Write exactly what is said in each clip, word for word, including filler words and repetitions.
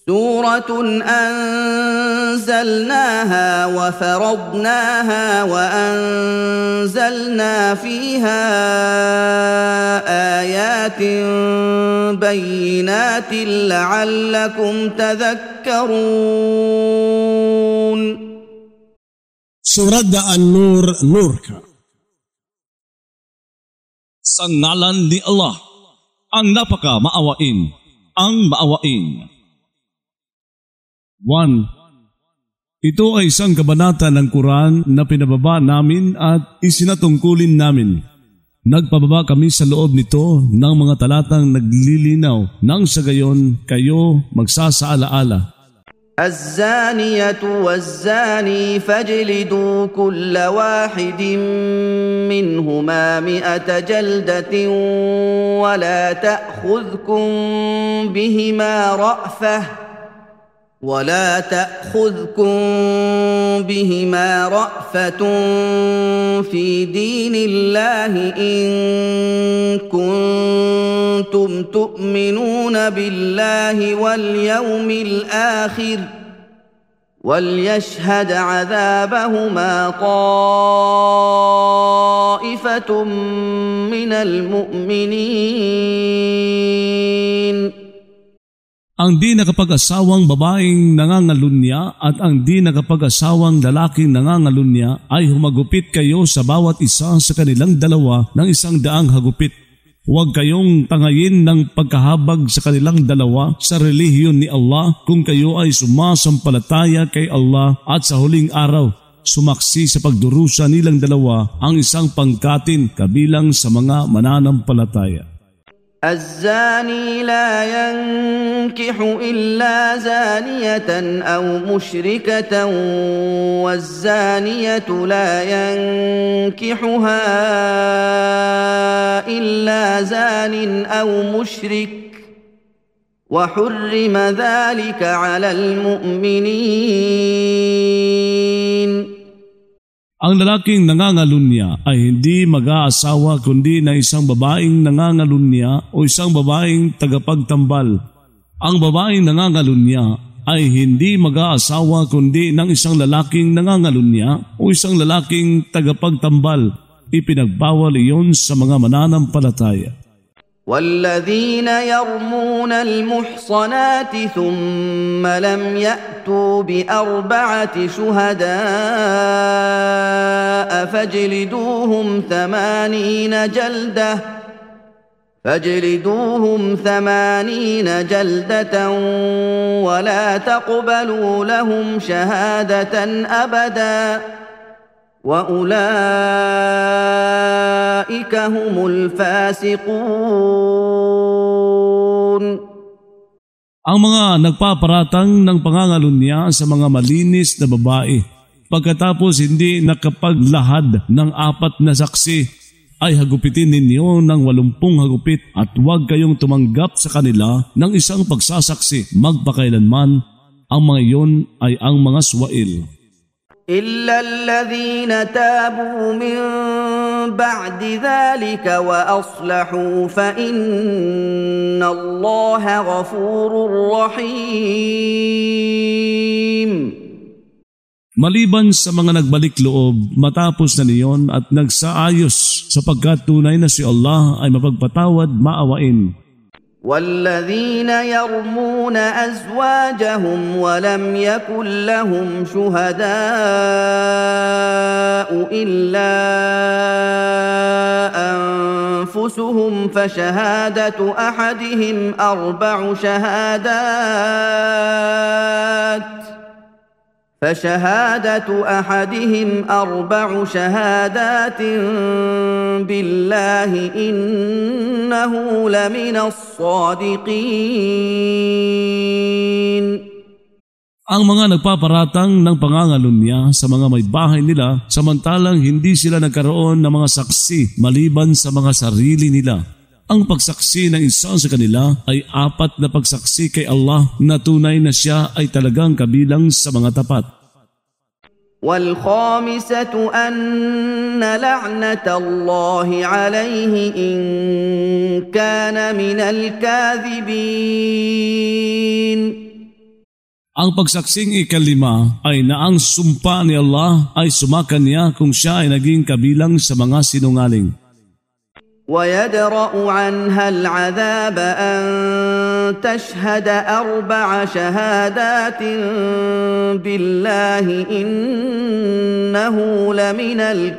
سورة أنزلناها وفرضناها وأنزلنا فيها آيات بينات لعلكم تذكرون. Surat An-Nur, Nur ka. Sa ngalan ni Allah, ang napaka maawain, ang maawain. one. Ito ay isang kabanata ng Quran na pinababa namin at isinatungkulin namin. Nagpababa kami sa loob nito ng mga talatang naglilinaw nang sa gayon kayo magsasaalaala. الزانية والزاني فاجلدوا كل واحد منهما مئة جلدة ولا تأخذكم بهما رأفة ولا تأخذكم بهما رأفة في دين الله إن كنتم تؤمنون بالله واليوم الآخر وليشهد عذابهما طائفة من المؤمنين. Ang di nakapag-asawang babaeng nangangalunya at ang di nakapag-asawang lalaking nangangalunya ay humagupit kayo sa bawat isa sa kanilang dalawa ng isang daang hagupit. Huwag kayong tangayin ng pagkahabag sa kanilang dalawa sa relihiyon ni Allah kung kayo ay sumasampalataya kay Allah at sa huling araw sumaksi sa pagdurusa nilang dalawa ang isang pangkatin kabilang sa mga mananampalataya. الزاني لا ينكح إلا زانية أو مشركة والزانية لا ينكحها إلا زان أو مشرك وحرم ذلك على المؤمنين. Ang lalaking nangangalunya ay hindi mag-aasawa kundi na isang babaeng nangangalunya o isang babaeng tagapagtambal. Ang babaeng nangangalunya ay hindi mag-aasawa kundi ng isang lalaking nangangalunya o isang lalaking tagapagtambal. Ipinagbawal iyon sa mga mananampalataya. والذين يرمون المحصنات ثم لم يأتوا بأربعة شهداء فاجلدوهم ثمانين جلدة فاجلدوهم ثمانين جلدة ولا تقبلوا لهم شهادة أبدا وأولئك هم الفاسقون. Ang mga nagpaparatang ng pangangalunya sa mga malinis na babae pagkatapos hindi nakapaglahad ng apat na saksi ay hagupitin ninyo ng walumpung hagupit at huwag kayong tumanggap sa kanila ng isang pagsasaksi magpakailanman. Ang mga iyon ay ang mga suwail. إلا الذين تابوا من بعد ذلك وأصلحوا فإن الله غفور رحيم. Maliban sa mga nagbalik loob matapos na niyon at nagsaayos sapagkat tunay na si Allah ay mapagpatawad maawain. والذين يرمون أزواجهم ولم يكن لهم شهداء إلا أنفسهم فشهادة أحدهم أربع شهادات فشهادة أحدهم أربع شهادات بالله إنه لمن الصادقين. Ang mga nagpaparatang ng pangangalunya sa mga may bahay nila samantalang hindi sila nagkaroon ng mga saksi maliban sa mga sarili nila. Ang pagsaksi ng isa sa kanila ay apat na pagsaksi kay Allah na tunay na siya ay talagang kabilang sa mga tapat. والخامسة أن لعنة الله عليه إن كان من الكاذبين. Ang pagsaksing ikalima ay na ang sumpa ni Allah ay sumakan niya kung siya ay naging kabilang sa mga sinungaling. ويدرأ عنها العذاب أن تشهد أربع شهادات بالله إنه لمن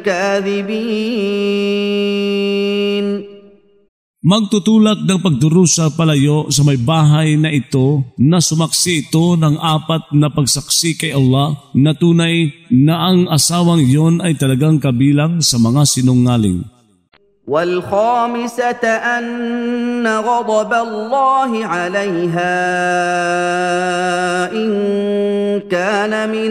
الكاذبين. Magtutulak ng pagdurusa palayo sa may bahay na ito na sumaksi ito ng apat na pagsaksi kay Allah na tunay na ang asawang iyon ay talagang kabilang sa mga sinungaling. والخامسة أن غضب الله عليها إن كان من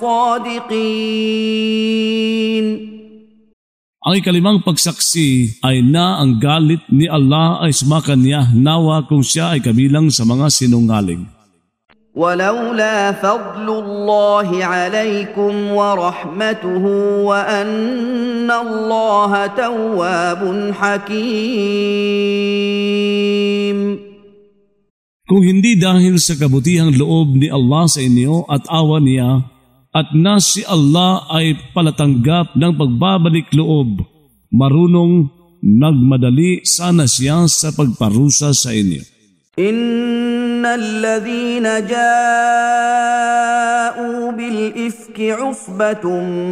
الصادقين. Ang ikalimang pagsaksi ay na ang galit ni Allah ay sumakan niya nawa kung siya ay kabilang sa mga sinungaling. ولولا فضل الله عليكم ورحمته وأن الله تواب حكيم. Kung hindi dahil sa kabutihang loob ni Allah sa inyo at awa niya, at na si Allah ay palatanggap ng pagbabalik loob, marunong nagmadali sana siya sa pagparusa sa inyo. إن الذين جاءوا بالإفك عصبة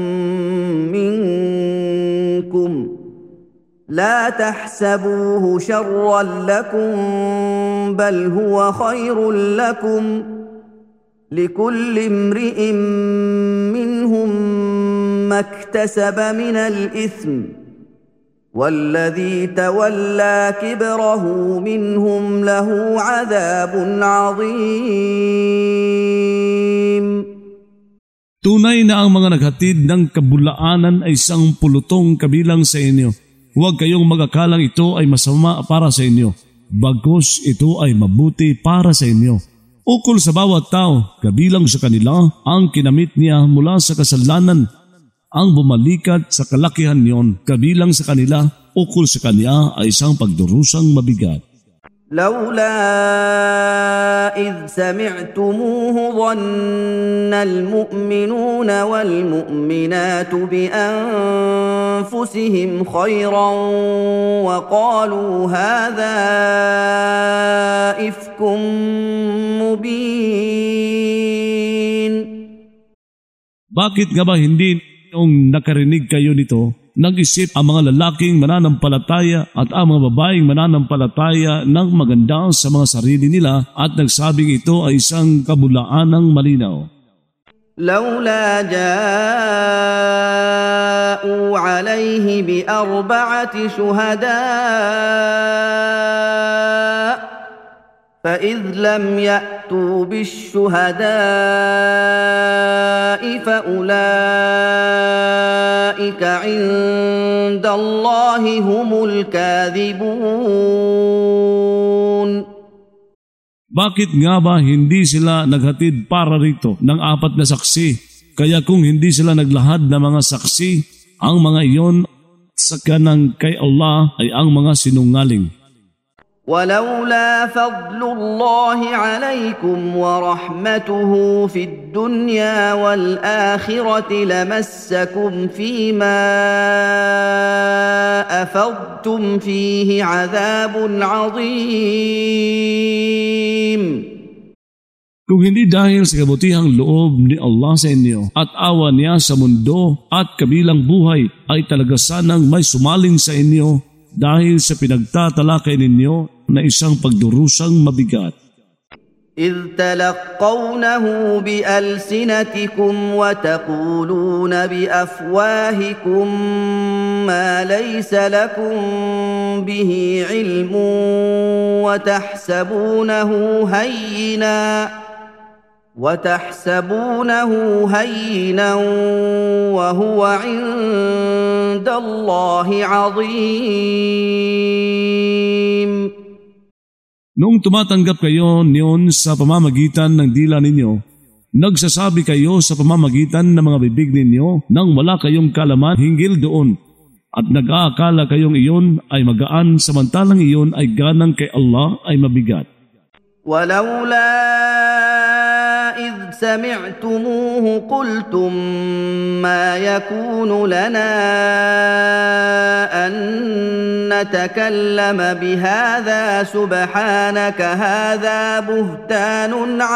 منكم لا تحسبوه شرا لكم بل هو خير لكم لكل امرئ منهم ما اكتسب من الإثم والذي تولى كبره منهم له عذاب عظيم. Tunay na ang mga naghatid ng kabulaanan ay isang pulutong kabilang sa inyo. Huwag kayong magakalang ito ay masama para sa inyo, bagkus ito ay mabuti para sa inyo. Ukol sa bawat tao, kabilang sa kanila ang kinamit niya mula sa kasalanan, ang bumalikat sa kalakihan niyon, kabilang sa kanila, ukol sa kanya ay isang pagdurusang mabigat. لولا إذ سمعتموه ظن المؤمنون والمؤمنات بأنفسهم خيرا وقالوا هذا إفك مبين. Bakit nga ba hindi noong nakarinig kayo nito, nag-isip ang mga lalaking mananampalataya at ang mga babaeng mananampalataya ng maganda sa mga sarili nila at nagsabing ito ay isang kabulaanang malinaw? لولا جاءوا عليه بأربعة شهداء فإذ لم يأتوا بالشهداء فأولئك عند الله هم الكاذبون. Bakit nga ba hindi sila naghatid para rito ng apat na saksi? Kaya kung hindi sila naglahad ng mga saksi, ang mga iyon sa kanang kay Allah ay ang mga sinungaling. ولولا فضل الله عليكم ورحمته في الدنيا والآخرة لمسكم فيما أفضتم فيه عذاب عظيم. Kung hindi dahil sa kabutihang loob ni Allah sa inyo at awa niya sa mundo at kabilang buhay, ay talaga sanang may sumaling sa inyo dahil sa pinagtatalakay ninyo na isang pagdurusang mabigat. إذ تلقونه بألسنتكم وتقولون بأفواهكم ما ليس لكم به علم وتحسبونه هينا وتحسبونه هينا وهو عند الله عظيم. Noong tumatanggap kayo niyon sa pamamagitan ng dila ninyo, nagsasabi kayo sa pamamagitan ng mga bibig ninyo nang wala kayong kalaman hinggil doon, at nag-aakala kayong iyon ay magaan samantalang iyon ay ganang kay Allah ay mabigat. ولولا إذ سمعتموه قلتم ما يكون لنا أن نتكلم بهذا سبحانك هذا بهتان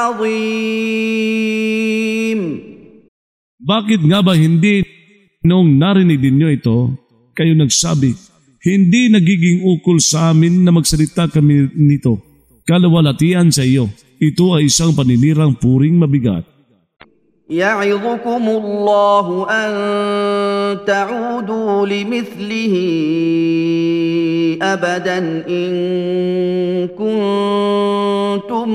عظيم. Bakit nga ba hindi noong narinig ninyo ito, kayo nagsabi, hindi nagiging ukol sa amin na magsalita kami nito, kalawalatian sa iyo. Ito ay isang paninirang puring mabigat. يعظكم الله أن تعودوا لمثله أبدا إن كنتم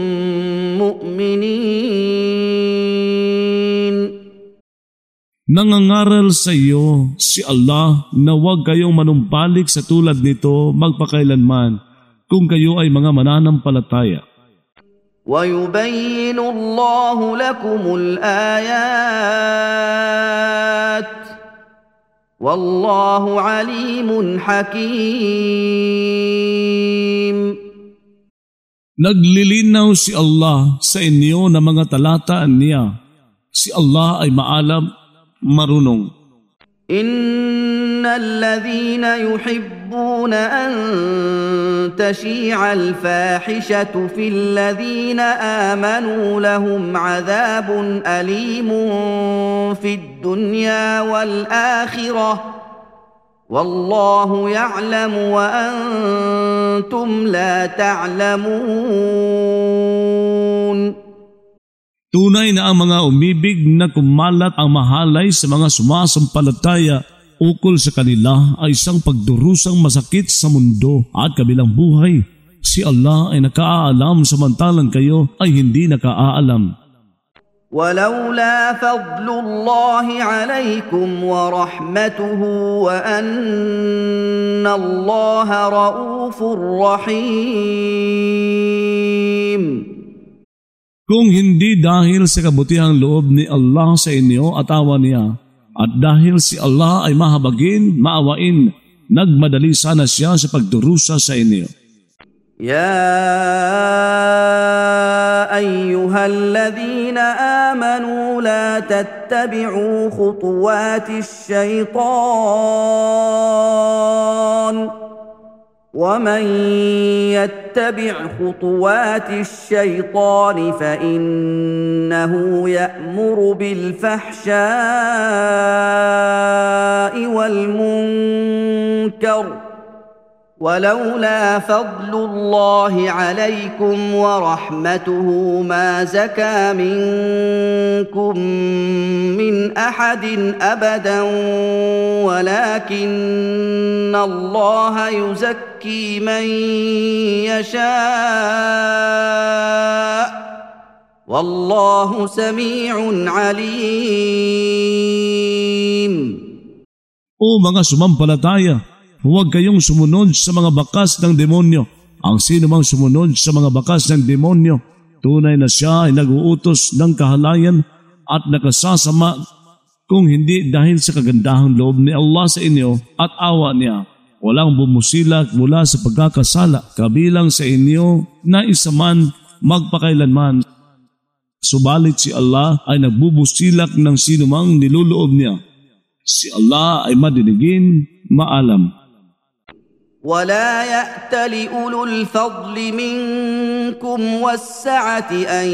مؤمنين. Nangangaral sa iyo si Allah na huwag kayong manumbalik sa tulad nito magpakailanman kung kayo ay mga mananampalataya. ويبين الله لكم الآيات والله عليم حكيم. Naglilinaw si Allah sa inyo na mga talataan niya. Si Allah ay maalam, marunong. إن الذين يحبون أن تشيع الفاحشة في الذين آمنوا لهم عذاب أليم في الدنيا والآخرة والله يعلم وأنتم لا تعلمون. Tunay na ang mga umibig na kumalat ang mahalay sa mga sumasampalataya ukol sa kanila ay isang pagdurusang masakit sa mundo at kabilang buhay. Si Allah ay nakaalam samantalang kayo ay hindi nakaalam. ولولا فضل الله عليكم ورحمته وأن الله رؤوف رحيم. Kung hindi dahil sa kabutihang loob ni Allah sa inyo at awa niya, at dahil si Allah ay mahabagin, maawain, nagmadali sana siya sa pagdurusa sa inyo. يا أيها الذين آمنوا لا تتبعوا خطوات الشيطان ومن يتبع خطوات الشيطان فإنه يأمر بالفحشاء والمنكر ولولا فضل الله عليكم ورحمته ما زكى منكم من أحد أبدا ولكن الله يزكي من يشاء والله سميع عليم. O mga sumampalataya, huwag kayong sumunod sa mga bakas ng demonyo. Ang sino mang sumunod sa mga bakas ng demonyo, tunay na siya ay nag-uutos ng kahalayan at nakasasama kung hindi dahil sa kagandahang loob ni Allah sa inyo at awa niya. Walang bumusilak mula sa pagkakasala kabilang sa inyo na isa man magpakailanman. Subalit si Allah ay nagbubusilak ng sino mang niluloob niya. Si Allah ay madinigin, maalam. ولا يأتل أولو الفضل منكم والسعة أن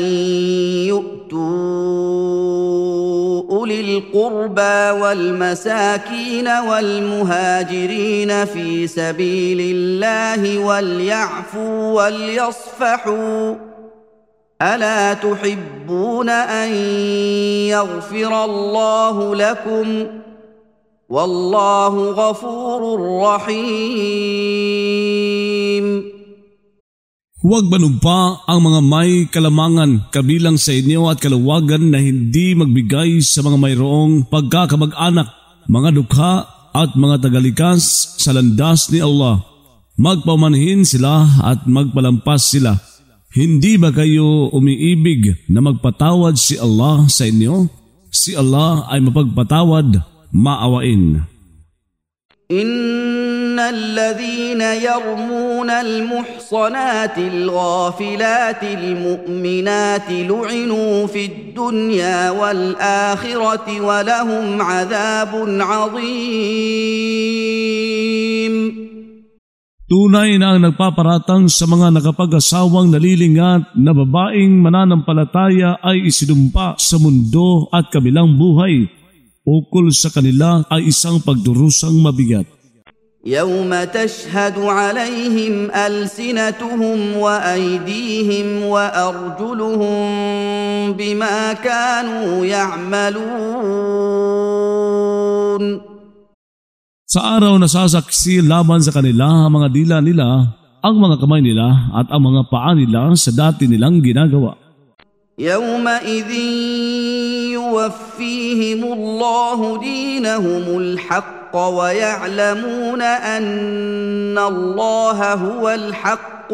يؤتوا أولي القربى والمساكين والمهاجرين في سبيل الله وليعفوا وليصفحوا ألا تحبون أن يغفر الله لكم والله غفور رحيم. Huwag manumpa ang mga may kalamangan kabilang sa inyo at kalawagan na hindi magbigay sa mga mayroong pagkakamag-anak, mga dukha at mga tagalikas sa landas ni Allah. Magpamanhin sila at magpalampas sila. Hindi ba kayo umiibig na magpatawad si Allah sa inyo? Si Allah ay mapagpatawad, maawain. إن الذين يرمون المحصنات الغافلات المؤمنات لعنوا في الدنيا والآخرة ولهم عذاب عظيم. Tunay na ang nagpaparatang sa mga nakapag-asawang nalilingat na babaeng mananampalataya ay isinumpa sa mundo at kabilang buhay. Ukol sa kanila ay isang pagdurusang mabigat. يوم تشهد عليهم ألسنتهم وأيديهم وأرجلهم بما كانوا يعملون. Sa araw na sasaksi laban sa kanila ang mga dila nila, ang mga kamay nila at ang mga paa nila sa dati nilang ginagawa. يومئذ يوفيهم الله دينهم الحق ويعلمون أن الله هو الحق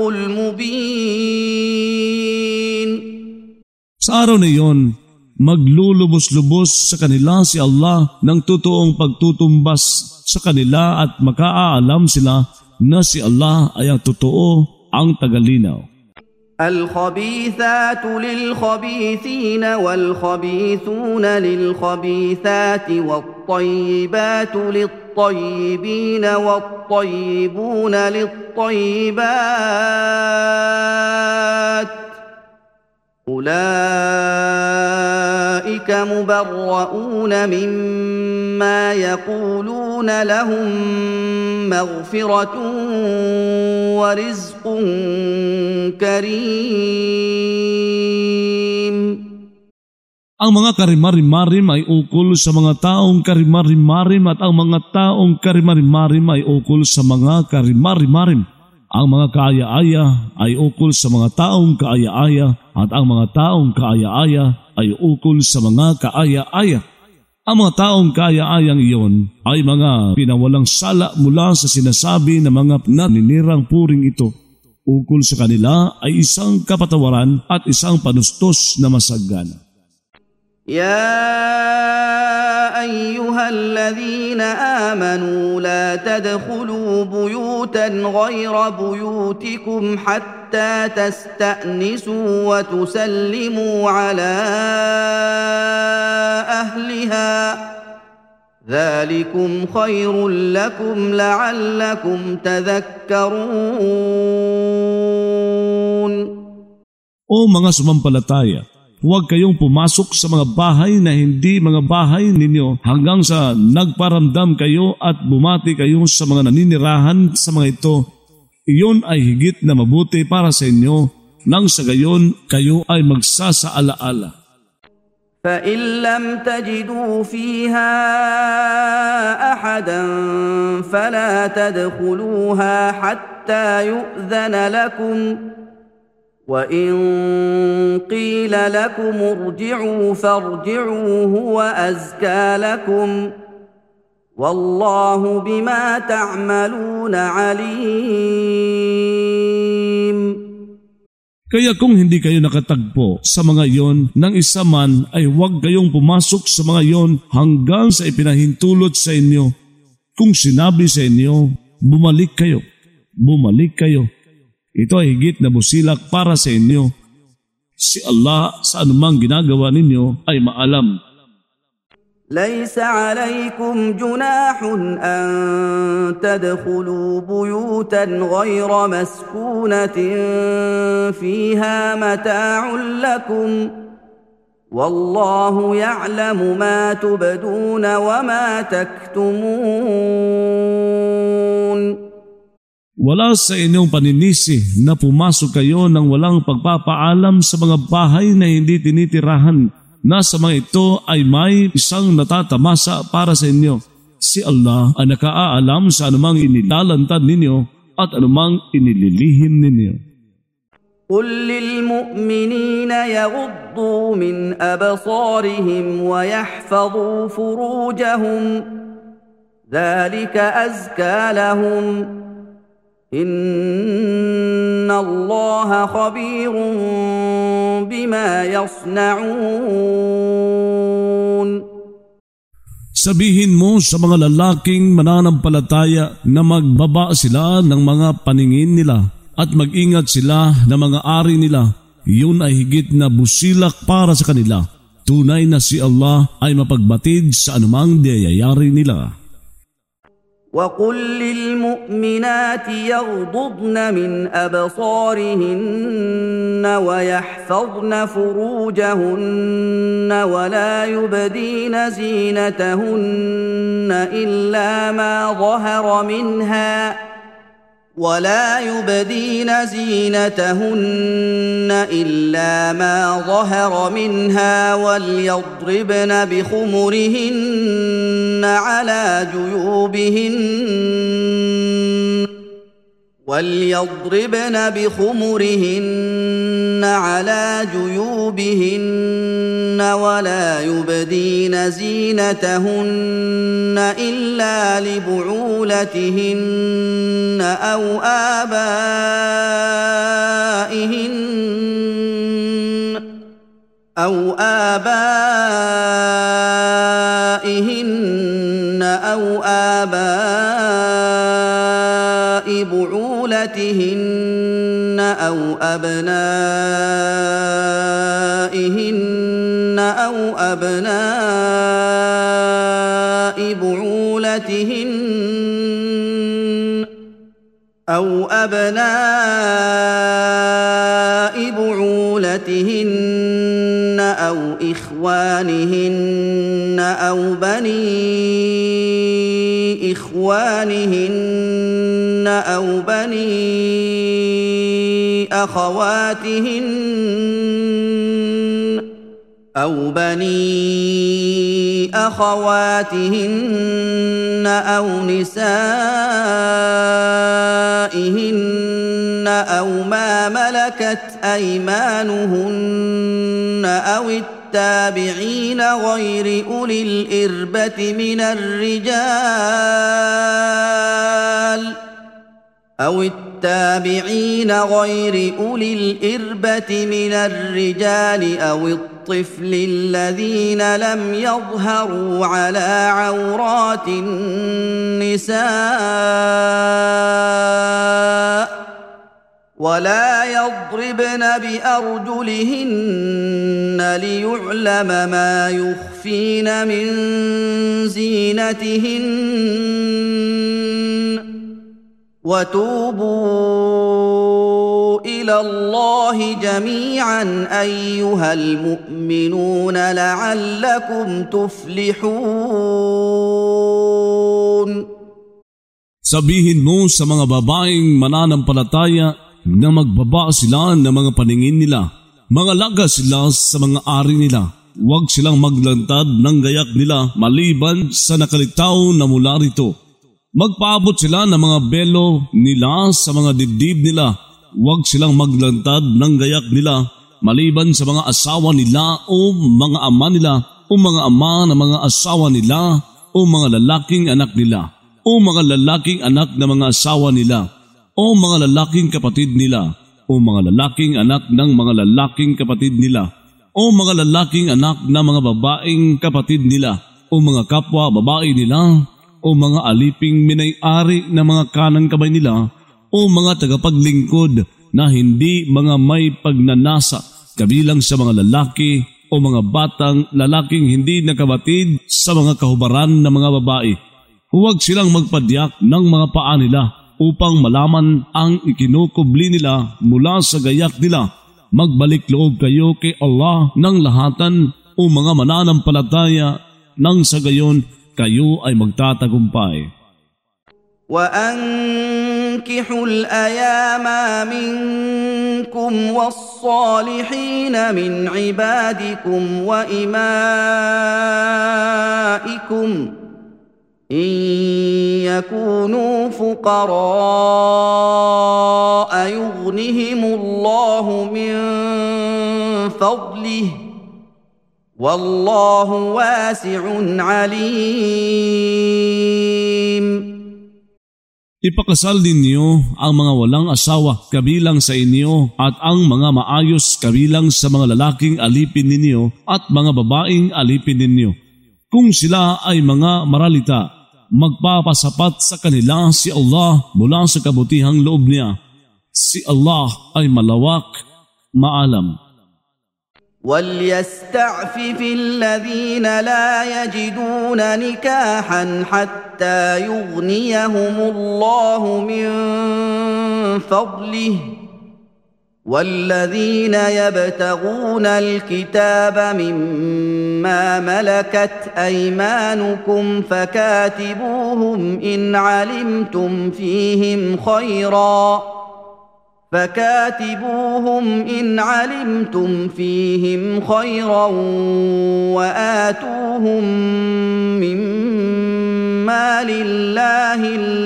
المبين. Sa araw na iyon, maglulubos-lubos sa kanila si Allah ng totoong pagtutumbas sa kanila at makaalam sila na si Allah ay ang totoo, ang tagalinaw. الخبيثات للخبيثين والخبيثون للخبيثات والطيبات للطيبين والطيبون للطيبات أولئك مبرؤون مما يقولون لهم مغفرة ورزق كريم. Ang mga karimarimarim ay ukol sa mga taong karimarimarim at ang mga taong karimarimarim ay ukol sa mga karimarimarim. Ang mga kaaya-aya ay ukol sa mga taong kaaya-aya at ang mga taong kaaya-aya ay ukol sa mga kaaya-aya. Ang mga taong kaaya-ayang iyon ay mga pinawalang sala mula sa sinasabi ng mga naninirang puring ito. Ukol sa kanila ay isang kapatawaran at isang panustos na masagana. يا أيها الذين آمنوا لا تدخلوا بيوتا غير بيوتكم حتى تستأنسوا وتسلموا على أهلها ذلكم خير لكم لعلكم تذكرون. O mga sumampalataya, huwag kayong pumasok sa mga bahay na hindi mga bahay ninyo hanggang sa nagparamdam kayo at bumati kayo sa mga naninirahan sa mga ito. Iyon ay higit na mabuti para sa inyo nang sa gayon kayo ay magsasaalaala. فإن لم تجدوا فيها أحدا فلا تدخلوها حتى يؤذن لكم وإن قيل لكم ارجعوا فارجعوا هو أزكى لكم والله بما تعملون عليم. Kaya kung hindi kayo nakatagpo sa mga iyon ng isa man ay huwag kayong pumasok sa mga iyon hanggang sa ipinahintulot sa inyo. Kung sinabi sa inyo, bumalik kayo, bumalik kayo. Ito ay higit na busilak para sa inyo. Si Allah sa anumang ginagawa ninyo ay maalam. ليس عليكم جناح أن تدخلوا بيوتا غير مسكونة فيها متاع لكم والله يعلم ما تبدون وما تكتمون. Wala sa inyong paninisi na pumasok kayo ng walang pagpapaalam sa mga bahay na hindi tinitirahan. Nasa mga ito ay may isang natatamasa para sa inyo. Si Allah ay nakaaalam sa anumang inilalantad ninyo at anumang inililihim ninyo. قل للمؤمنين يغضوا من أبصارهم ويحفظوا فروجهم ذلك أزكى لهم إن الله خبير بما يصنعون. Sabihin mo sa mga lalaking mananampalataya na magbaba sila ng mga paningin nila at mag-ingat sila ng mga ari nila. Iyon ay higit na busilak para sa kanila. Tunay na si Allah ay mapagbatid sa anumang diyayari nila. وَقُلْ لِلْمُؤْمِنَاتِ يَغْضُضْنَ مِنْ أَبْصَارِهِنَّ وَيَحْفَظْنَ فُرُوجَهُنَّ وَلَا يُبْدِينَ زِينَتَهُنَّ إِلَّا مَا ظَهَرَ مِنْهَا ولا يبدين زينتهن إلا ما ظهر منها وليضربن بخمرهن على جيوبهن وليضربن بخمرهن على جيوبهن ولا يبدين زينتهن إلا لبعولتهن أو آبائهن أو آبائهن أو آباء بعولتهن أو أبنائهن أو أبناء بعولتهن أو أبناء بعولتهن أو إخوانهن أو بني إخوانهن أو بني أخواتهن أو بني أخواتهن أو نسائهن أو ما ملكت أيمانهن أو التابعين غير أولي الإربة من الرجال أو التابعين غير أولي الإربة من الرجال أو الطفل الذين لم يظهروا على عورات النساء ولا يضربن بأرجلهن ليعلم ما يخفين من زينتهن وتوبوا إلى الله جميعا أيها المؤمنون لعلكم تفلحون. Sabihin mo sa mga babaeng mananampalataya na magbaba sila ng mga paningin nila. Mga laga sila sa mga ari nila. Huwag silang maglantad ng gayak nila maliban sa nakalitaw na mula rito. Magpaabot sila ng mga belo nila sa mga dibdib nila. Huwag silang maglantad ng gayak nila maliban sa mga asawa nila o mga ama nila o mga ama ng mga asawa nila o mga lalaking anak nila o mga lalaking anak ng mga asawa nila o mga lalaking kapatid nila o mga lalaking anak ng mga lalaking kapatid nila o mga lalaking anak ng mga babaeng kapatid nila o mga kapwa babae nila o mga aliping minay-ari na mga kanang kamay nila o mga tagapaglingkod na hindi mga may pagnanasa kabilang sa mga lalaki o mga batang lalaking hindi nakabatid sa mga kahubaran ng mga babae. Huwag silang magpadyak ng mga paa nila upang malaman ang ikinukubli nila mula sa gayak nila. Magbalik loob kayo kay Allah ng lahatan o mga mananampalataya nang sa gayon kayo ay magtatagumpay. وَأَنكِحُوا الْأَيَامَ مِنكُمْ وَالصَّالِحِينَ مِنْ عِبَادِكُمْ وَإِمَائِكُمْ إِنْ يَكُونُوا فُقَرَاءَ يُغْنِهِمُ اللَّهُ مِنْ فَضْلِهِ وَاللَّهُ وَاسِعٌ عَلِيمٌ. Ipakasal ninyo ang mga walang asawa kabilang sa inyo at ang mga maayos kabilang sa mga lalaking alipin ninyo at mga babaeng alipin ninyo. Kung sila ay mga maralita, magpapasapat sa kanila si Allah mula sa kabutihang loob niya. Si Allah ay malawak, maalam. وَلْيَسْتَعْفِفِ الَّذِينَ لَا يَجِدُونَ نِكَاحًا حَتَّى يُغْنِيَهُمُ اللَّهُ مِنْ فَضْلِهِ وَالَّذِينَ يَبْتَغُونَ الْكِتَابَ مِمَّا مَلَكَتْ أَيْمَانُكُمْ فَكَاتِبُوهُمْ إِنْ عَلِمْتُمْ فِيهِمْ خَيْرًا فكاتبوهم إن علمتم فيهم خيرا وآتوهم مما لله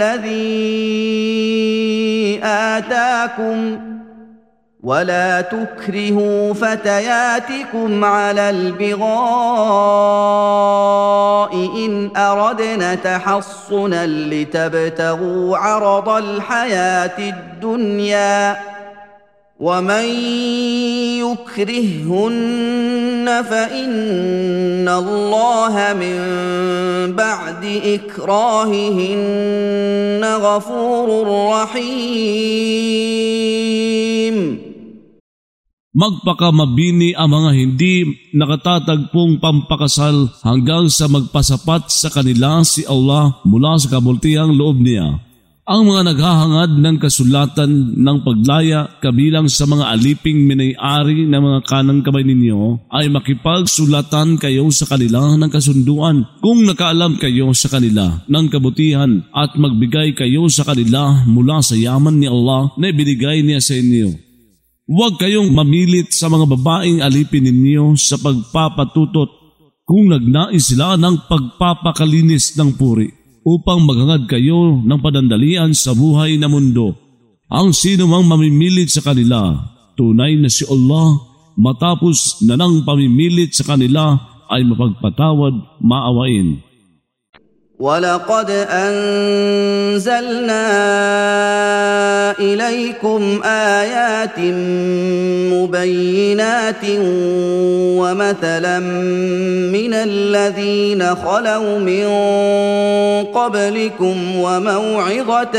الذي آتاكم ولا تكرهوا فتياتكم على البغاء إن أردنا تحصنا لتبتغوا عرض الحياة الدنيا ومن يكرههن فإن الله من بعد إكراههن غفور رحيم. Magpakamabini ang mga hindi nakatatagpong pampakasal hanggang sa magpasapat sa kanila si Allah mula sa kabultihang loob niya. Ang mga naghahangad ng kasulatan ng paglaya kabilang sa mga aliping minay-ari ng mga kanang kamay ninyo ay makipagsulatan kayo sa kanila ng kasunduan kung nakaalam kayo sa kanila ng kabutihan at magbigay kayo sa kanila mula sa yaman ni Allah na ibinigay niya sa inyo. Huwag kayong mamilit sa mga babaeng alipin ninyo sa pagpapatutot kung nagnais sila ng pagpapakalinis ng puri upang maghangad kayo ng padandalian sa buhay na mundo. Ang sino mang mamimilit sa kanila, tunay na si Allah, matapos na nang pamimilit sa kanila ay mapagpatawad, maawain. وَلَقَدْ أَنزَلْنَا إِلَيْكُمْ آيَاتٍ مُبَيِّنَاتٍ وَمَثَلًا مِنَ الَّذِينَ خَلَوْا مِنْ قَبْلِكُمْ وَمَوْعِظَةً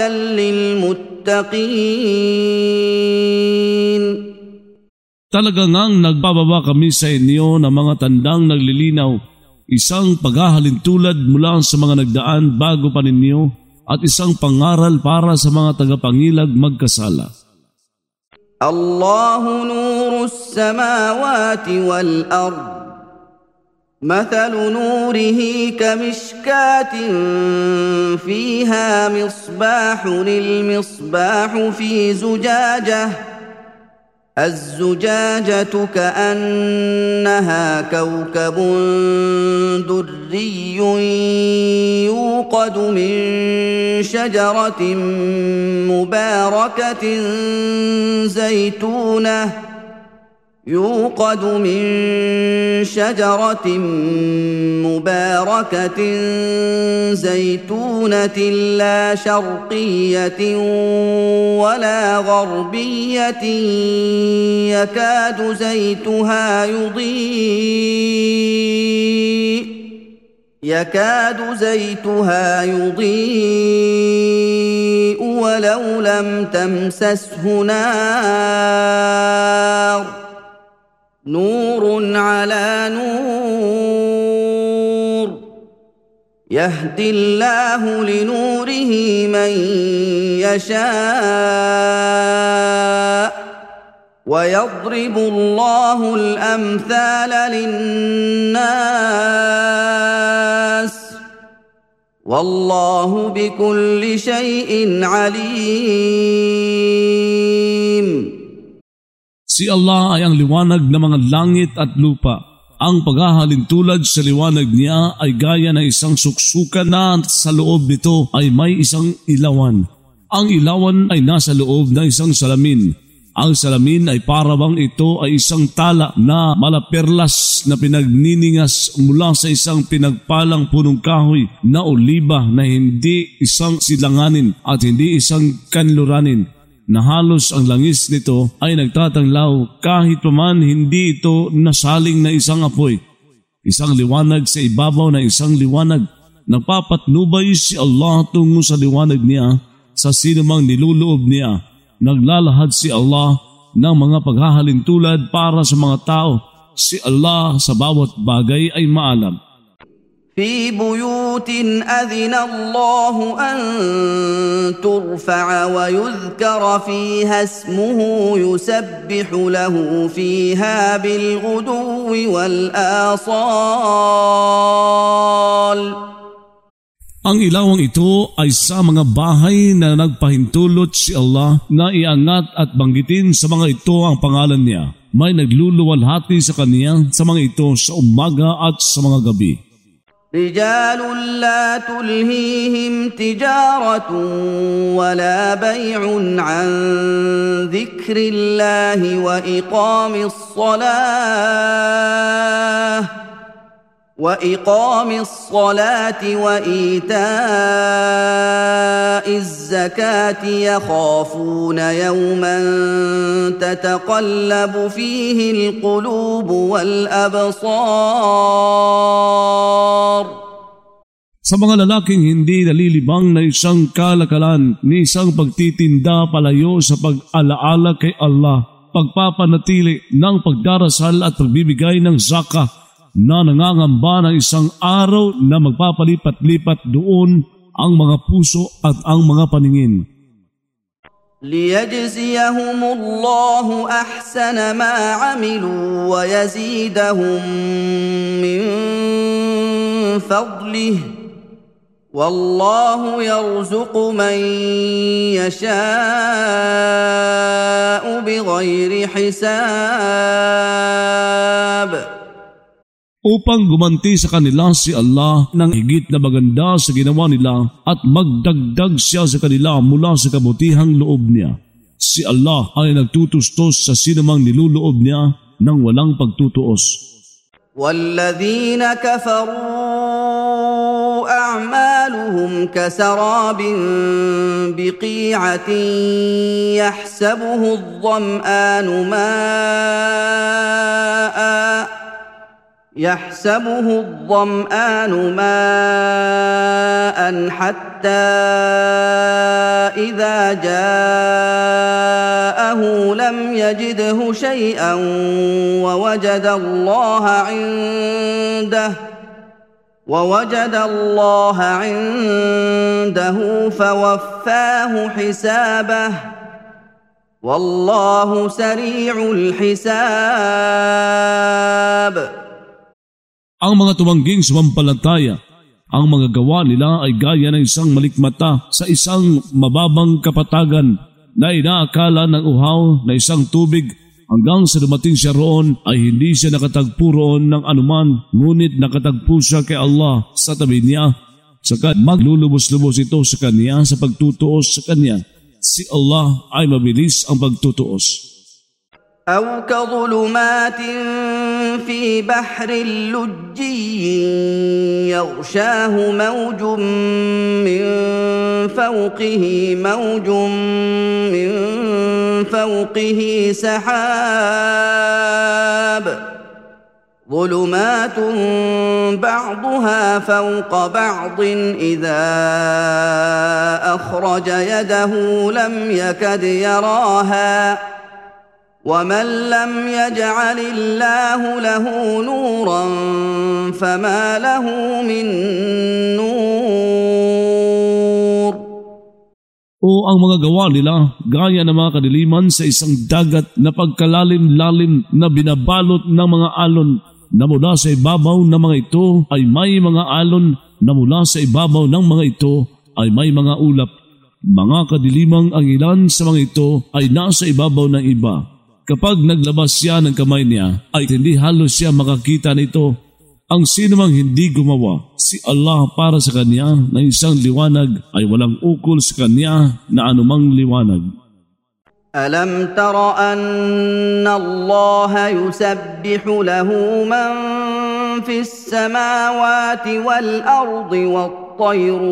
لِلْمُتَّقِينَ. Talaga ngang nagbababa kami sa inyo ng mga tandang naglilinaw, isang paghahalintulad mula sa mga nagdaan bago pa ninyo at isang pangaral para sa mga tagapangilag magkasala. Allahu nurus samawati wal ard. Mathalu nurihi kamishkatin fiha misbahun al-misbahu fi zujajah. الزجاجة كأنها كوكب دري يوقد من شجرة مباركة زيتونة يوقد من شجرة مباركة زيتونة لا شرقية ولا غربية يكاد زيتها يضيء يكاد زيتها يضيء ولو لم تمسسه نار نور على نور يهدي الله لنوره من يشاء ويضرب الله الأمثال للناس والله بكل شيء عليم. Si Allah ay ang liwanag ng mga langit at lupa. Ang paghahalintulad sa liwanag niya ay gaya ng isang suksukan na sa loob nito ay may isang ilawan. Ang ilawan ay nasa loob ng isang salamin. Ang salamin ay parabang ito ay isang tala na malaperlas na pinagniningas mula sa isang pinagpalang punong kahoy na oliba na hindi isang silanganin at hindi isang kanluranin, na halos ang langis nito ay nagtatanglaw kahit paman hindi ito nasaling na isang apoy. Isang liwanag sa ibabaw ng isang liwanag. Nagpapatnubay si Allah tungo sa liwanag niya sa sinumang niluloob niya. Naglalahad si Allah ng mga paghahalintulad para sa mga tao. Si Allah sa bawat bagay ay maalam. في بيوت أذن الله أن ترفع ويذكر فيها اسمه يسبح له فيها بالغدو والآصال. Ang ilawang ito ay sa mga bahay na nagpahintulot si Allah na iangat at banggitin sa mga ito ang pangalan niya. May nagluluwalhati sa kaniya sa mga ito sa umaga at sa mga gabi. رجال لا تلهيهم تجارة ولا بيع عن ذكر الله وإقام الصلاة وإقام الصلاة وإيتاء الزكاة يخافون يوما تتقلب فيه القلوب والأبصار. Sa mga lalaking hindi nalilibang na isang kalakalan ni isang pagtitinda palayo sa pag-alaala kay Allah, pagpapanatili ng pagdarasal at pagbibigay ng zakah, na nangangamba ng isang araw na magpapalipat-lipat doon ang mga puso at ang mga paningin. ليجزيهم الله أحسن ما عملوا ويزيدهم من فضله والله يرزق من يشاء بغير حساب. Upang gumanti sa kanila si Allah ng higit na maganda sa ginawa nila at magdagdag siya sa kanila mula sa kabutihang loob niya. Si Allah ay nagtutustos sa sinumang niluloob niya ng walang pagtutuos. وَالَّذِينَ كَفَرُوا أَعْمَالُهُمْ كَسَرَابٍ بِقِيعَةٍ يَحْسَبُهُ الظَّمْآنُ مَاءً يحسبه الظمآن ماء حتى إذا جاءه لم يجده شيئا ووجد الله عنده ووجد الله عنده فوفاه حسابه والله سريع الحساب. Ang mga tumangging sumampalataya, ang mga gawa nila ay gaya ng isang malikmata sa isang mababang kapatagan na inaakala ng uhaw na isang tubig hanggang sa dumating siya roon ay hindi siya nakatagpo roon ng anuman, ngunit nakatagpo siya kay Allah sa tabi niya. Saka maglulubos-lubos ito sa kanya sa pagtutuos sa kanya. Si Allah ay mabilis ang pagtutuos. أو كظلمات في بحر لجي يغشاه موج من فوقه موج من فوقه سحاب ظلمات بعضها فوق بعض إذا أخرج يده لم يكد يراها ومن لم يجعل الله له نورا فما له من نور. O ang mga gawa nila gaya ng mga kadiliman sa isang dagat na pagkalalim-lalim na binabalot ng mga alon, na mula sa ibabaw ng mga ito ay may mga alon, na mula sa ibabaw ng mga ito ay may mga ulap. Mga kadilimang ang ilan sa mga ito ay nasa ibabaw ng iba. Kapag naglabas siya ng kamay niya, ay hindi halos siya makakita nito. Ang sinumang hindi gumawa si Allah para sa kanya ng isang liwanag ay walang ukol sa kanya na anumang liwanag. ألم تر أن الله يسبح له من في السماوات والأرض والطير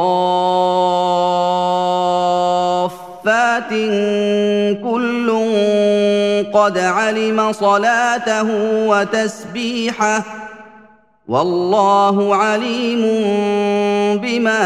صافات كل قد علم صلاته وتسبيحه والله عليم بما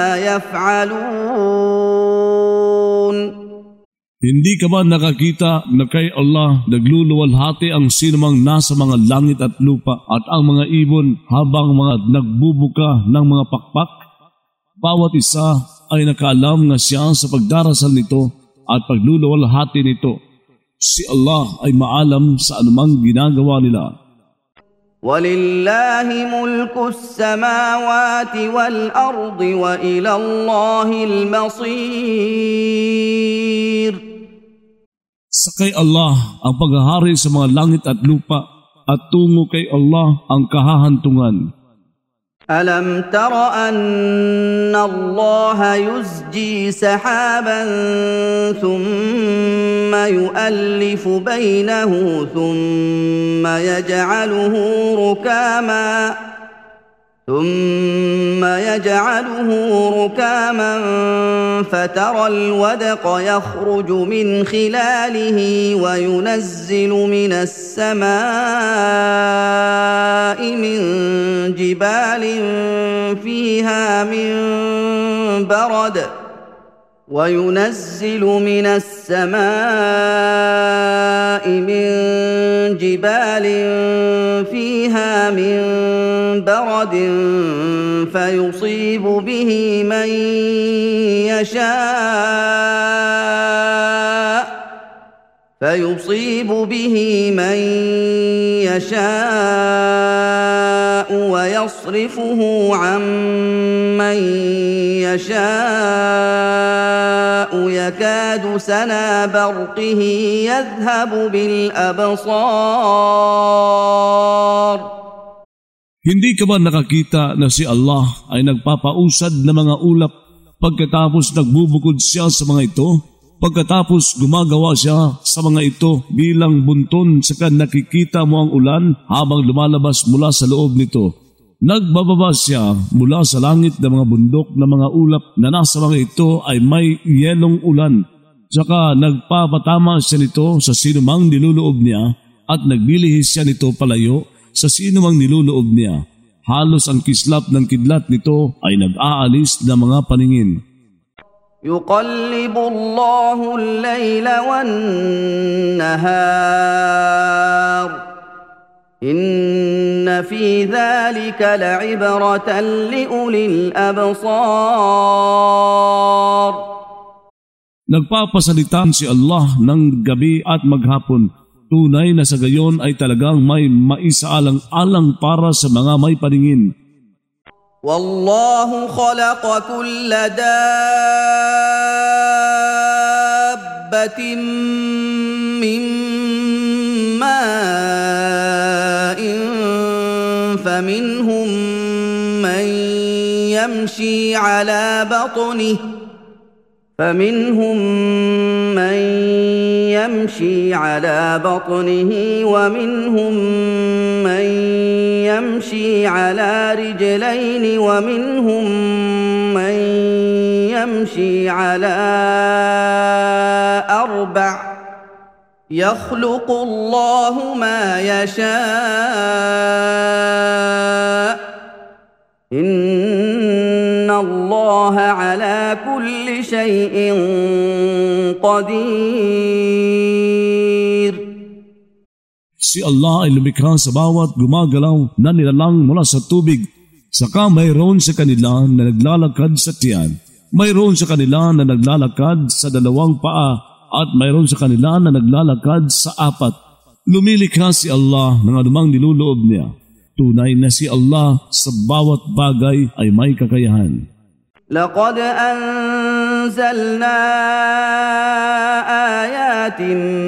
يفعلون. Hindi ka ba nakakita na kay Allah nagluluwalhati ang sinumang nasa mga langit at lupa at ang mga ibon habang mga nagbubuka ng mga pakpak? Bawat isa ay nakaalam nga siya sa pagdarasal nito at pagluluwalhati nito. Si Allah ay maalam sa anumang ginagawa nila. وَلِلَّهِ مُلْكُ السَّمَاوَاتِ وَالْأَرْضِ وَإِلَى اللَّهِ الْمَصِيرُ. Sa kay Allah ang paghahari sa mga langit at lupa at tungo kay Allah ang kahahantungan. أَلَمْ تَرَ أَنَّ اللَّهَ يُزْجِي سَحَابًا ثُمَّ يُؤَلِّفُ بَيْنَهُ ثُمَّ يَجْعَلُهُ رُكَامًا ثُمَّ يَجْعَلُهُ رُكَامًا فَتَرَى الْوَدْقَ يَخْرُجُ مِنْ خِلَالِهِ وَيُنَزِّلُ مِنَ السَّمَاءِ مِنْ جِبَالٍ فِيهَا مِنْ بَرَدٍ وَيُنَزِّلُ مِنَ السَّمَاءِ مِنْ جِبَالٍ فِيهَا مِنْ بَرَدٍ فَيُصِيبُ بِهِ مَنْ يَشَاءُ فَيُصِيبُ بِهِ مَنْ يَشَاءُ وَيَصْرِفُهُ عَنْ مَنْ يَشَاءُ يَكَادُ سَنَا بَرْقِهِ يَذْهَبُ بِالْأَبْصَارِ. Hindi ka ba nakakita na si Allah ay nagpapausad ng mga ulap pagkatapos nagbubukod siya sa mga ito? Pagkatapos gumagawa siya sa mga ito bilang bunton saka nakikita mo ang ulan habang lumalabas mula sa loob nito. Nagbababa siya mula sa langit ng mga bundok na mga ulap na nasa mga ito ay may yelong ulan. Saka nagpapatama siya nito sa sinumang niluloob niya at nagbilihis siya nito palayo sa sinumang niluloob niya. Halos ang kislap ng kidlat nito ay nag-aalis ng mga paningin. يُقَلِّبُ اللَّهُ اللَّيْلَ وَالنَّهَارَ إِنَّ فِي ذَلِكَ لَعِبْرَةً لِأُولِي الْأَبْصَارِ. Nagpapasalitan si Allah ng gabi at maghapon. Tunay na sa gayon ay talagang may maisaalang-alang para sa mga may paningin. وَاللَّهُ خَلَقَ كُلَّ دَابَّةٍ مِّن مَّاءٍ فَمِنْهُم مَّن يَمْشِي عَلَى بَطْنِهِ فَمِنْهُم مَّن يَمْشِي عَلَى بَطْنِهِ وَمِنْهُم مَّن يَمْشِي عَلَى رِجْلَيْنِ وَمِنْهُم مَّن يَمْشِي عَلَى أَرْبَعٍ يَخْلُقُ اللَّهُ مَا يَشَاءُ إِنَّ اللَّهَ عَلَى كُلِّ شَيْءٍ قَدِيرٌ. Si Allah ay lumikha sa bawat gumagalaw na nilalang mula sa tubig. Saka mayroon sa kanila na naglalakad sa tiyan. Mayroon sa kanila na naglalakad sa dalawang paa at mayroon sa kanila na naglalakad sa apat. Lumilikha si Allah ng anumang niluloob niya. Tunay na si Allah sa bawat bagay ay may kakayahan. لقد أنزلنا آيات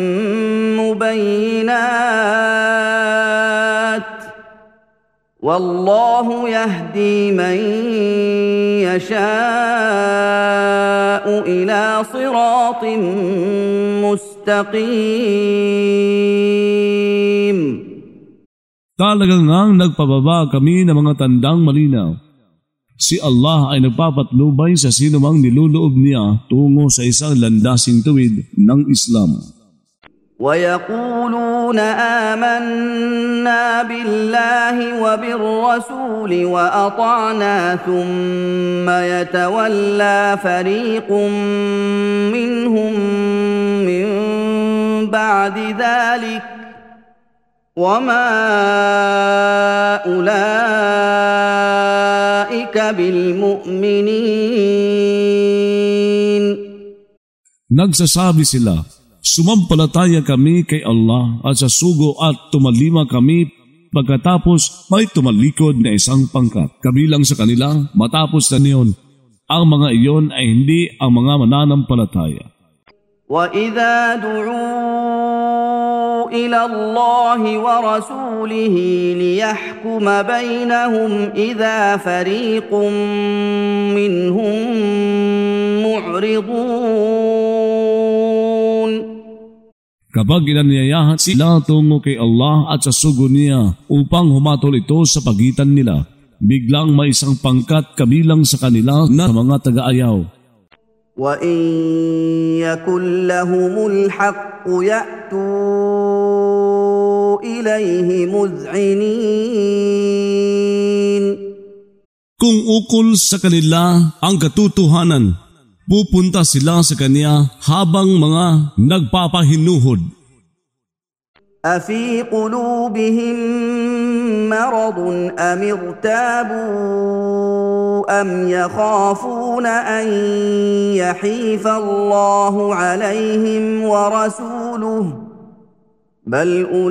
مبينات والله يهدي من يشاء إلى صراط مستقيم. Talagang ngang nagpababa kami ng mga tandang malinaw. Si Allah ay nagpapatnubay sa sinumang niluloob niya tungo sa isang landasing tuwid ng Islam. ويقولون آمنا بالله وبالرسول وأطعنا ثم يتولى فريق منهم من بعد ذلك وما أولئك بالمؤمنين. Nagsasabi sila, sumampalataya kami kay Allah at sa sugo at tumalima kami, pagkatapos may tumalikod na isang pangkat kabilang sa kanila. Matapos na niyon, ang mga iyon ay hindi ang mga mananampalataya. وَإِذَا دُعُوا إِلَى اللَّهِ وَرَسُولِهِ لِيَحْكُمَ بَيْنَهُمْ إِذَا فَرِيقٌ مِّنْهُمْ مُعْرِضُونَ. Kapag inanyayahan sila tungo kay Allah at sa sugo niya upang humatol ito sa pagitan nila, biglang may isang pangkat kabilang sa kanila na mga taga-ayaw. وَإِن يَكُن لَّهُمُ الْحَقُّ يَأْتُوا إِلَيْهِ مُذْعِنِينَ. Kung ukol sa kanila ang katotohanan, pupunta sila sa kanya habang mga nagpapahinuhod. أَفِي قُلُوبِهِم مَّرَضٌ أَمِ ارْتَابُوا أَمْ يَخَافُونَ أَن يَحِيفَ اللَّهُ عَلَيْهِمْ وَرَسُولُهُ بَلْ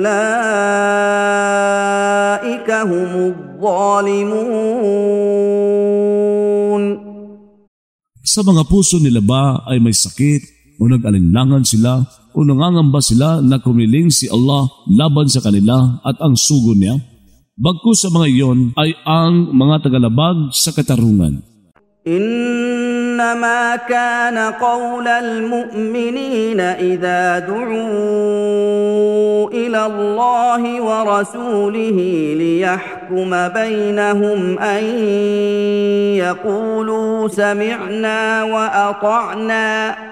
أُولَٰئِكَ هُمُ الظَّالِمُونَ. Sa mga puso nila ba ay may sakit o nag-alinlangan sila o nangangamba sila na kumiling si Allah laban sa kanila at ang sugo niya? Bagkus sa mga iyon ay ang mga tagalabag sa katarungan. إنما كان قول المؤمنين إذا دعوا إلى الله ورسوله ليحكم بينهم أن يقولوا سمعنا وأطعنا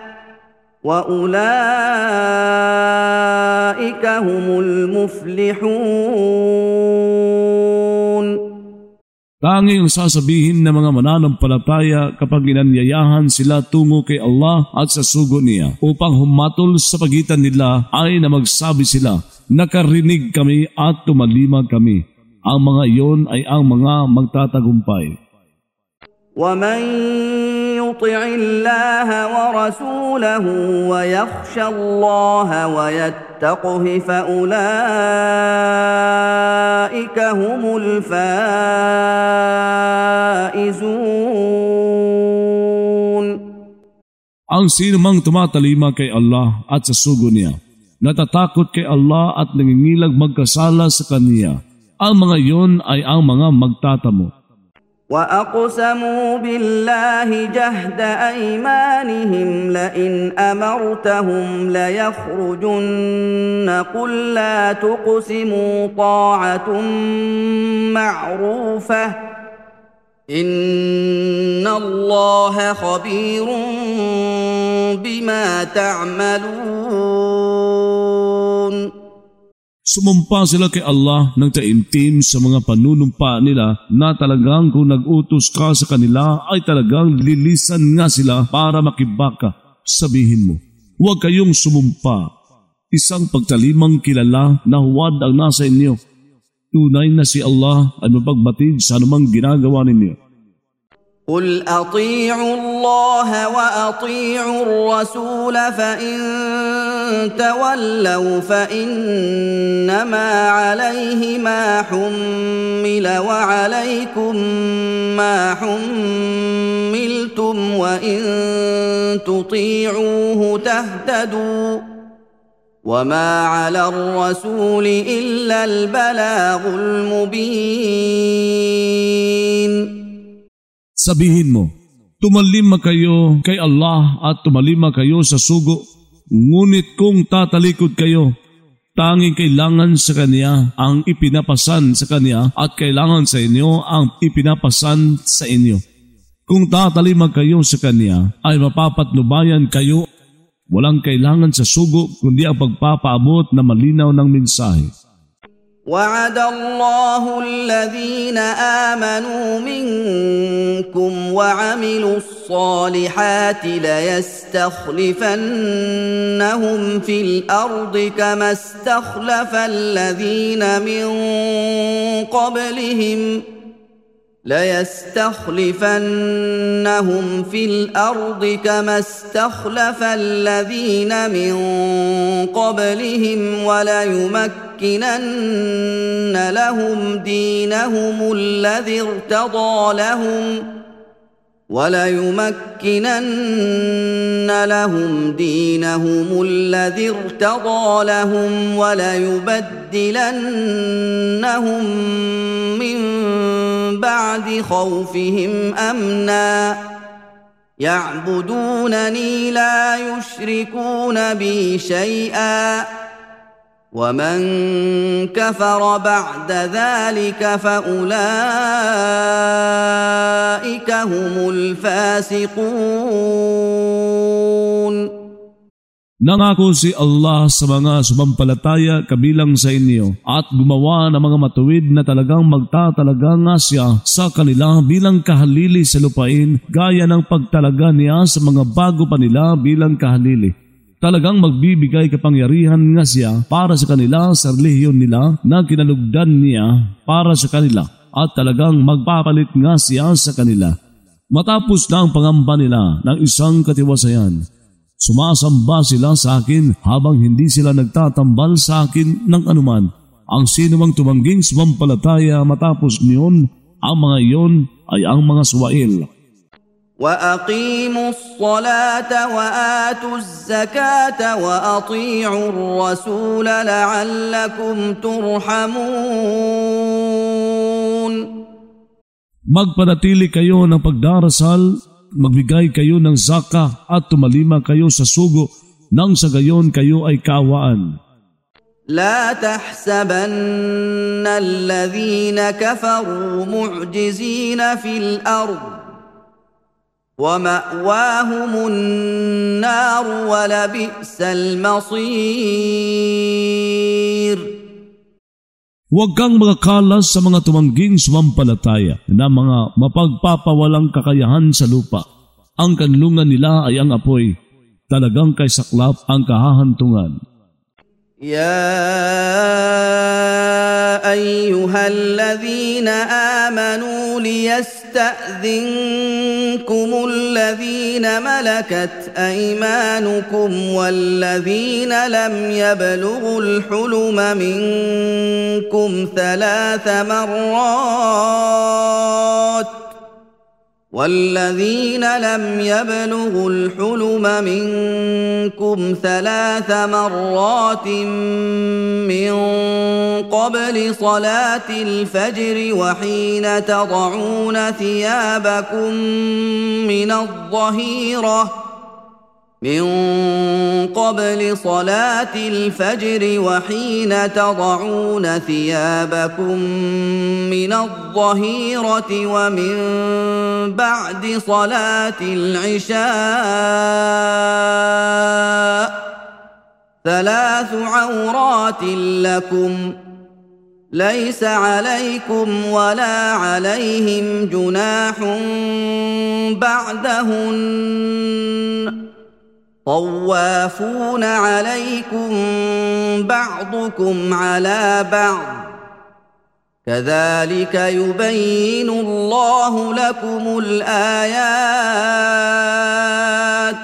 وأولئك هم المفلحون. Tanging ang sasabihin ng mga mananampalataya kapag inanyayahan sila tungo kay Allah at sa sugo niya upang humatol sa pagitan nila ay na magsabi sila, nakarinig kami at tumalima kami. Ang mga iyon ay ang mga magtatagumpay. وَمَن يُطِعِ اللَّهَ وَرَسُولَهُ وَيَخْشَ اللَّهَ وَيَتَّقْهِ فَأُولَئِكَ هُمُ الْفَائِزُونَ. Ang sinumang tumatalima kay Allah at sa sugo niya, natatakot kay Allah at nangingilag magkasala sa Kanya, ang mga iyon ay ang mga magtatamo. وَأَقْسَمُوا بِاللَّهِ جَهْدَ أَيْمَانِهِمْ لَئِنْ أَمَرْتَهُمْ لَيَخْرُجُنَّ قُل لَّا تُقْسِمُوا طَاعَةٌ مَّعْرُوفَةٌ إِنَّ اللَّهَ خَبِيرٌ بِمَا تَعْمَلُونَ. Sumumpa sila kay Allah ng taimtim sa mga panunumpa nila na talagang kung nag-utos ka sa kanila ay talagang lilisan nga sila para makibaka. Sabihin mo, huwag kayong sumumpa. Isang pagtalimang kilala na huwad ang nasa inyo. Tunay na si Allah ay mapagbatid sa anumang ginagawa ninyo. قُلْ أَطِيعُوا اللَّهَ وَأَطِيعُوا الرَّسُولَ فَإِن تَوَلَّوْا فَإِنَّمَا عَلَيْهِ مَا حُمِّلَ وَعَلَيْكُمْ مَا حُمِّلْتُمْ وَإِن تُطِيعُوهُ تَهْتَدُوا وَمَا عَلَى الرَّسُولِ إِلَّا الْبَلَاغُ الْمُبِينُ. Sabihin mo, tumalima kayo kay Allah at tumalima kayo sa sugo, ngunit kung tatalikod kayo, tanging kailangan sa Kanya ang ipinapasan sa Kanya at kailangan sa inyo ang ipinapasan sa inyo. Kung tatalima kayo sa Kanya, ay mapapatnubayan kayo Walang kailangan sa sugo kundi ang pagpapaabot na malinaw ng mensahe. وعد الله الذين آمنوا منكم وعملوا الصالحات ليستخلفنهم في الأرض كما استخلف الذين من قبلهم ليستخلفنهم في الأرض كما استخلف الذين من قبلهم وليمكنن لهم دينهم الذي ارتضى لهم وليمكنن لهم دينهم الذي ارتضى لهم وليبدلنهم من بعد خوفهم أمنا يعبدونني لا يشركون بي شيئا ومن كفر بعد ذلك فأولئك هم الفاسقون. Nangako si Allah sa mga sumampalataya kabilang sa inyo at gumawa ng mga matuwid na talagang magtatalaga nga siya sa kanila bilang kahalili sa lupain gaya ng pagtalaga niya sa mga bago pa nila bilang kahalili. Talagang magbibigay kapangyarihan nga siya para sa kanila sa relihiyon nila na kinalugdan niya para sa kanila at talagang magpapalit nga siya sa kanila. Matapos na ang pangamba nila ng isang katiwasayan, sumasamba sila sa akin habang hindi sila nagtatambal sa akin ng anuman. Ang sino mang tumangging sumampalataya matapos niyon, ang mga iyon ay ang mga suwail. وَأَقِيمُوا الصَّلَاةَ وَآتُوا الزَّكَاةَ وَأَطِيعُوا الرَّسُولَ لَعَلَّكُمْ تُرْحَمُونَ. Magpanatili kayo ng pagdarasal, magbigay kayo ng zaka at tumalima kayo sa sugo nang sa gayon kayo ay kaawaan. لا تحسبن الذين كفروا معجزين في الأرض ومأواهم النار ولبئس المصير. Huwag kang makakalas sa mga tumangging sumampalataya na mga mapagpapawalang kakayahan sa lupa. Ang kanlungan nila ay ang apoy. Talagang kay saklap ang kahahantungan. يا أيها الذين آمنوا ليستأذنكم الذين ملكت أيمانكم والذين لم يبلغوا الحلم منكم ثلاث مرات والذين لم يبلغوا الحلم منكم ثلاث مرات من قبل صلاة الفجر وحين تضعون ثيابكم من الظهيرة من قبل صلاة الفجر وحين تضعون ثيابكم من الظهيرة ومن بعد صلاة العشاء ثلاث عورات لكم ليس عليكم ولا عليهم جناح بعدهن طوافون عليكم بعضكم على بعض كذلك يبين الله لكم الآيات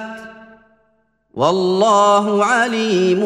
والله عليم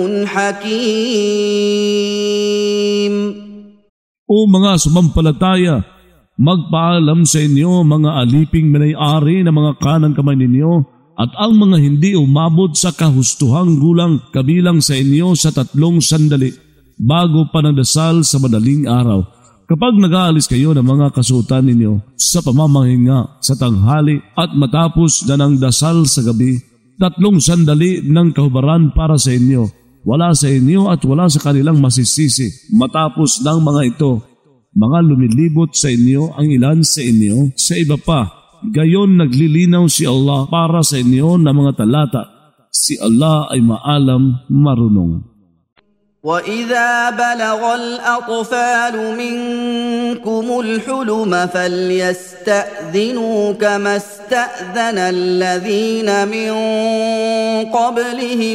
حكيم. O mga sumampalataya, magpaalam sa inyo mga aliping minay-ari na mga kanang kamay ninyo at ang mga hindi umabot sa kahustuhang gulang kabilang sa inyo sa tatlong sandali bago pa ng dasal sa madaling araw. Kapag nag-aalis kayo ng mga kasuotan ninyo sa pamamahinga sa tanghali at matapos na ng dasal sa gabi, tatlong sandali ng kahubaran para sa inyo. Wala sa inyo at wala sa kanilang masisisi. Matapos ng mga ito, mga lumilibot sa inyo ang ilan sa inyo sa iba pa. Gayon naglilinaw si Allah para sa inyo ng mga talata Si Allah ay maalam, marunong. وإذا بلغ الأطفال منكم الحلم فليستأذنوا كما استأذن الذين من قبلهم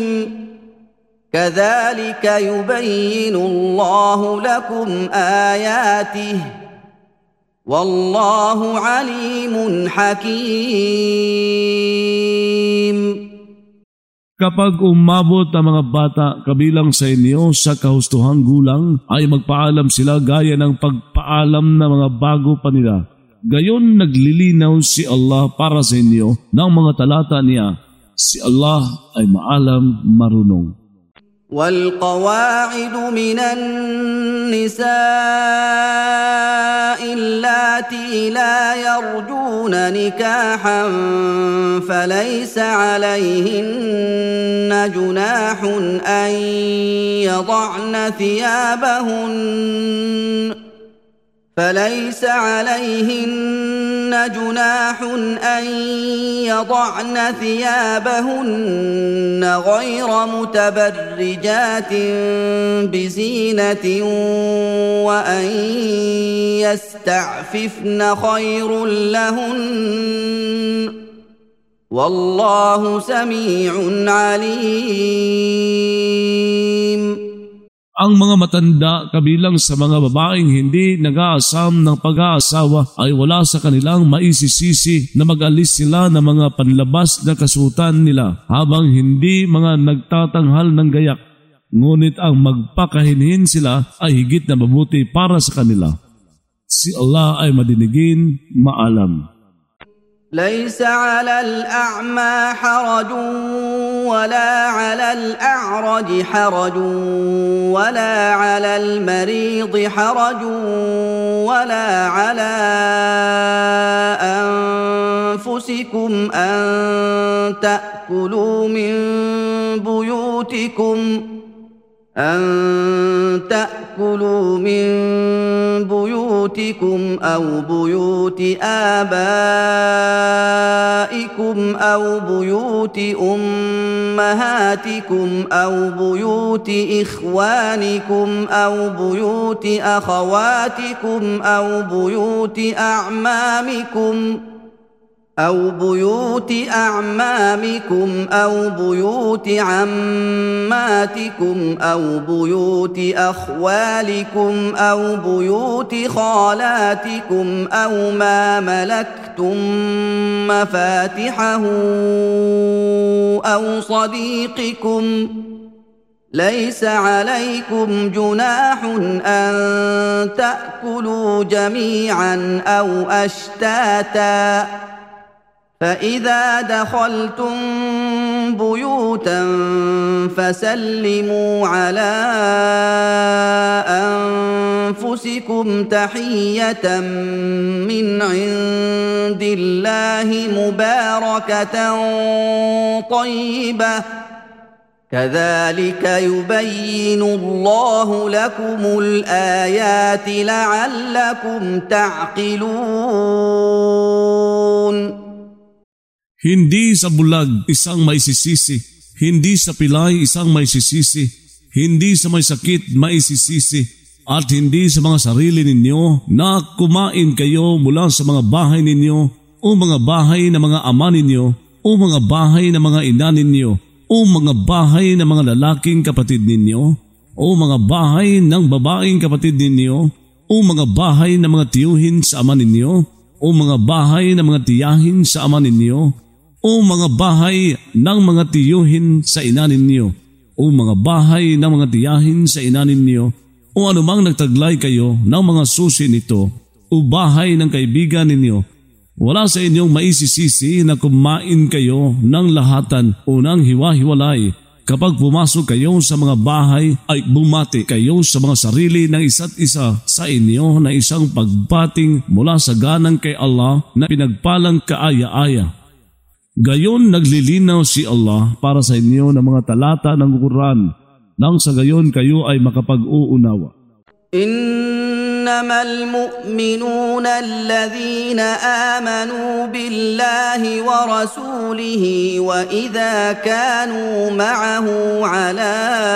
كذلك يبين الله لكم آياته والله عليم حكيم. Kapag umabot ang mga bata kabilang sa inyo sa kahustuhang gulang, ay magpaalam sila gaya ng pagpaalam ng mga bago pa nila. Gayon naglilinaw si Allah para sa inyo ng mga talata niya. Si Allah ay maalam, marunong. والقواعد من النساء اللاتي لا يرجون نكاحا فليس عليهن جناح أن يضعن ثيابهن فليس عليهن جناح أن يضعن ثيابهن غير متبرجات بزينة وأن يستعففن خير لهن والله سميع عليم. Ang mga matanda kabilang sa mga babaeng hindi nag-aasam ng pag-aasawa ay wala sa kanilang maisisisi na mag-alis sila ng mga panlabas na kasuotan nila habang hindi mga nagtatanghal ng gayak. Ngunit ang magpakahinhin sila ay higit na mabuti para sa kanila. Si Allah ay madinigin, maalam. ليس على الأعمى حرج ولا على الأعرج حرج ولا على المريض حرج ولا على أنفسكم أن تأكلوا من بيوتكم أن تأكلوا من بيوتكم أو بيوت آبائكم أو بيوت أمهاتكم أو بيوت إخوانكم أو بيوت أخواتكم أو بيوت أعمامكم أو بيوت أعمامكم أو بيوت عماتكم أو بيوت أخوالكم أو بيوت خالاتكم أو ما ملكتم مفاتحه أو صديقكم ليس عليكم جناح أن تأكلوا جميعا أو أشتاتا فإذا دخلتم بيوتا فسلموا على أنفسكم تحية من عند الله مباركة طيبة كذلك يبين الله لكم الآيات لعلكم تعقلون. Hindi sa bulag isang maisisisi, hindi sa pilay isang maisisisi, hindi sa may sakit maisisisi, at hindi sa mga sarili ninyo na kumain kayo mula sa mga bahay ninyo o mga bahay ng mga ama ninyo o mga bahay ng mga ina ninyo o mga bahay ng mga lalaking kapatid ninyo o mga bahay ng babaeng kapatid ninyo o mga bahay ng mga tiyuhin sa ama ninyo o mga bahay ng mga tiyahin sa ama ninyo o mga bahay ng mga tiyuhin sa ina ninyo o mga bahay ng mga tiyahin sa ina ninyo o anumang nagtaglay kayo ng mga susi nito o bahay ng kaibigan ninyo. Wala sa inyong maisisisi na kumain kayo ng lahatan o ng hiwa-hiwalay. Kapag pumasok kayo sa mga bahay ay bumati kayo sa mga sarili ng isa't isa sa inyo na isang pagbating mula sa ganang kay Allah na pinagpalang kaaya-aya. Gayon naglilinaw si Allah para sa inyo ng mga talata ng Quran nang sa gayon kayo ay makapag-uunawa. إن إنما المؤمنون الذين آمنوا بالله ورسوله وإذا كانوا معه على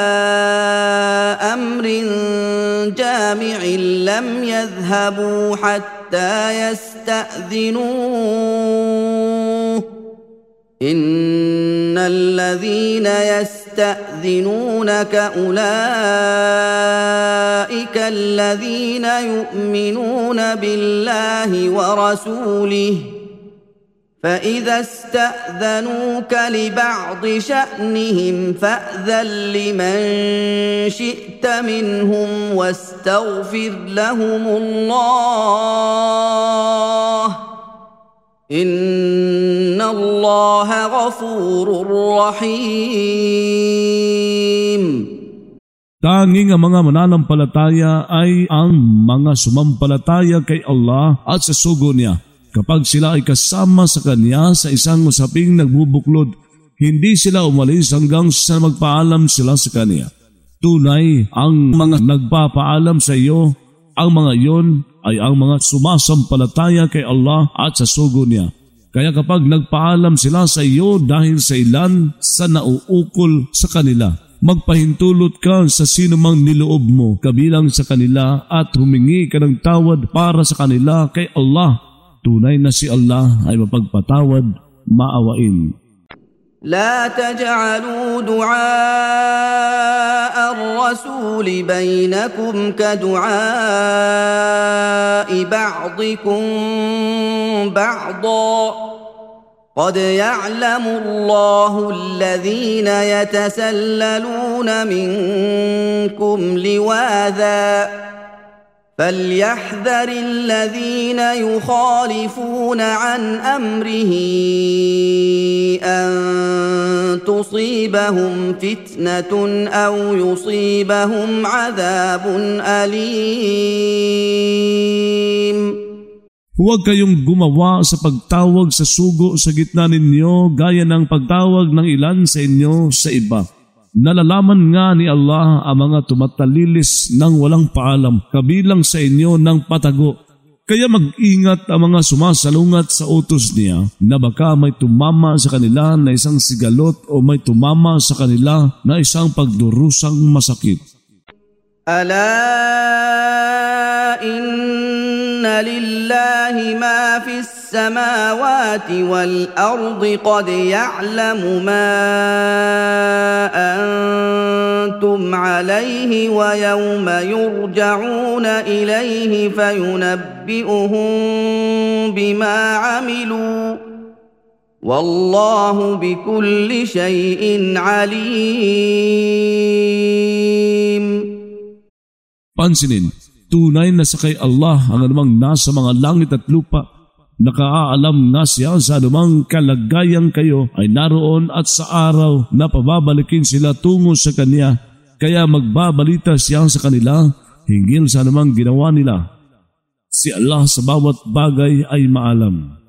أمر جامع لم يذهبوا حتى يستأذنوه إن الذين يستأذنونك أولئك الذين يؤمنون بالله ورسوله فإذا استأذنوك لبعض شأنهم فأذن لمن شئت منهم واستغفر لهم الله إن الله غفور رحيم. Tanging ang mga mananampalataya ay ang mga sumampalataya kay Allah at sa sugo niya. Kapag sila ay kasama sa Kanya sa isang usaping nagbubuklod, hindi sila umalis hanggang sa magpaalam sila sa Kanya. Tunay ang mga nagpapaalam sa iyo, ang mga iyon ay ang mga sumasampalataya kay Allah at sa sugo niya. Kaya kapag nagpaalam sila sa iyo dahil sa ilan sa nauukol sa kanila, magpahintulot ka sa sino mang niloob mo kabilang sa kanila at humingi ka ng tawad para sa kanila kay Allah. Tunay na si Allah ay mapagpatawad, maawain. لا تجعلوا دعاء الرسول بينكم كدعاء بعضكم بعضا قد يعلم الله الذين يتسللون منكم لواذا فليحذر الذين يخالفون عن أمره أن تصيبهم فتنة أو يصيبهم عذاب أليم. Huwag kayong gumawa sa pagtawag sa sugo sa gitna ninyo gaya ng pagtawag ng ilan sa inyo sa iba. Nalalaman nga ni Allah ang mga tumatalilis ng walang paalam kabilang sa inyo ng patago. Kaya mag-ingat ang mga sumasalungat sa utos niya na baka may tumama sa kanila na isang sigalot o may tumama sa kanila na isang pagdurusang masakit. Ala inna lillahi ma fis samawati wal ardi qad ya'lamu ma antum alayhi wa yawma yurja'una ilayhi fayunabbi'uhum bima 'amilu wallahu bikulli shay'in 'alim. Pansinin, tunay na sa kay Allah ang anumang nasa mga langit at lupa. Nakaalam na siya sa anumang kalagayang kayo ay naroon at sa araw na pababalikin sila tungo sa Kanya. Kaya magbabalita siya sa kanila hinggil sa anumang ginawa nila. Si Allah sa bawat bagay ay maalam.